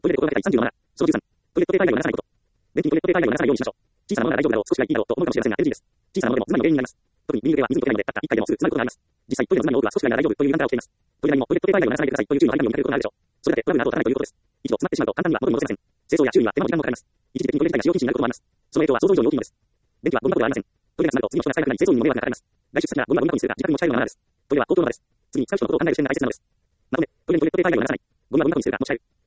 トイレで心がけたい37。その13。トイレットペーパー以外を流さないこと。便器にトイレットペーパー以外を流さないようにしましょう。小さなものなら大丈夫だろう、少しがいいだろうと思うかもしれませんが NG です。小さなものでも詰まりの原因になります。特にリビングでは水に溶けないので、たった1回でもすぐ詰まることがあります。実際、トイレの詰まりの多くは少しがいいなら大丈夫という判断をしています。トイレにもトイレットペーパー以外を流さないでくださいという注意の張り紙を見かけることがあるでしょう。それだけトラブルなどを立たないということです。一度詰まってしまうと簡単には元に戻せません。清掃や修理は手間も時間もかかります。一時的にトイレ自体が使用禁止になることもあります。その影響は想像以上に大きいのです。便器はゴミ箱ではありません。トイレが詰まると次の人が使えなくなり清掃員にも迷惑がかかります。外出先からゴミ箱にするか自宅に持ち帰るのがマナーです。トイレは公共の場です。次に使う人のことを考える視点が大切なのです。まとめ、トイレにトイレットペーパー以外を流さない。ゴミはゴミ箱にするか持ち帰る。